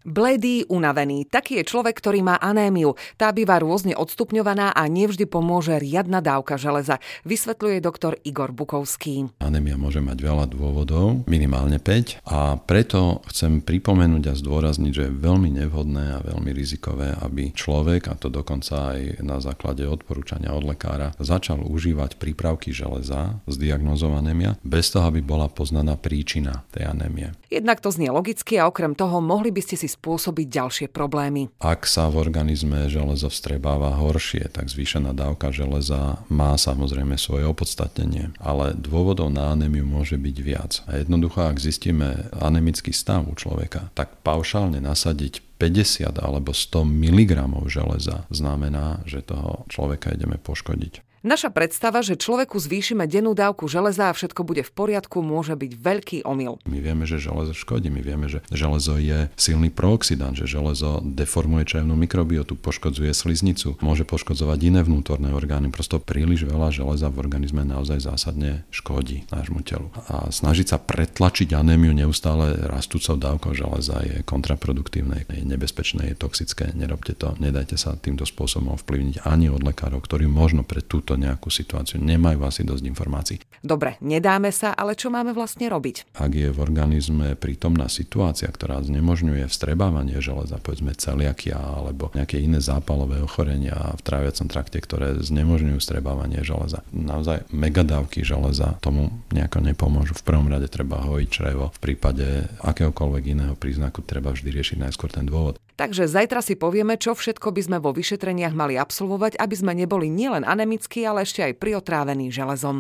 Bledý, unavený. Taký je človek, ktorý má anémiu. Tá býva rôzne odstupňovaná a nevždy pomôže riadna dávka železa, vysvetľuje doktor Igor Bukovský. Anémia môže mať veľa dôvodov, minimálne 5, a preto chcem pripomenúť a zdôrazniť, že je veľmi nevhodné a veľmi rizikové, aby človek, a to dokonca aj na základe odporúčania od lekára, začal užívať prípravky železa s diagnózou anémia bez toho, aby bola poznaná príčina tej anémie. Jednak to znie logicky a okrem toho mohli by ste si spôsobiť ďalšie problémy. Ak sa v organizme železo vstrebáva horšie, tak zvýšená dávka železa má samozrejme svoje opodstatnenie, ale dôvodov na anémiu môže byť viac. A jednoducho, ak zistíme anemický stav u človeka, tak paušálne nasadiť 50 alebo 100 mg železa znamená, že toho človeka ideme poškodiť. Naša predstava, že človeku zvýšime dennú dávku železa a všetko bude v poriadku, môže byť veľký omyl. My vieme, že železo škodí, my vieme, že železo je silný prooxidant, že železo deformuje črevnú mikrobiotu, poškodzuje sliznicu, môže poškodzovať iné vnútorné orgány. Prosto príliš veľa železa v organizme naozaj zásadne škodí nášmu telu. A snažiť sa pretlačiť anémiu neustále rastúcou dávkou železa je kontraproduktívne, je nebezpečné, je toxické. Nerobte to, nedajte sa týmto spôsobom ovplyvniť ani od lekárov, ktorí možno pre túto nejakú situáciu nemajú asi dosť informácií. Dobre, nedáme sa, ale čo máme vlastne robiť? Ak je v organizme prítomná situácia, ktorá znemožňuje vstrebávanie železa, povedzme celiakia alebo nejaké iné zápalové ochorenia v tráviacom trakte, ktoré znemožňujú vstrebávanie železa, naozaj megadávky železa tomu nejako nepomôžu. V prvom rade treba hojiť črevo. V prípade akéhokoľvek iného príznaku treba vždy riešiť najskôr ten dôvod. Takže zajtra si povieme, čo všetko by sme vo vyšetreniach mali absolvovať, aby sme neboli nielen anemickí, ale ešte aj priotrávení železom.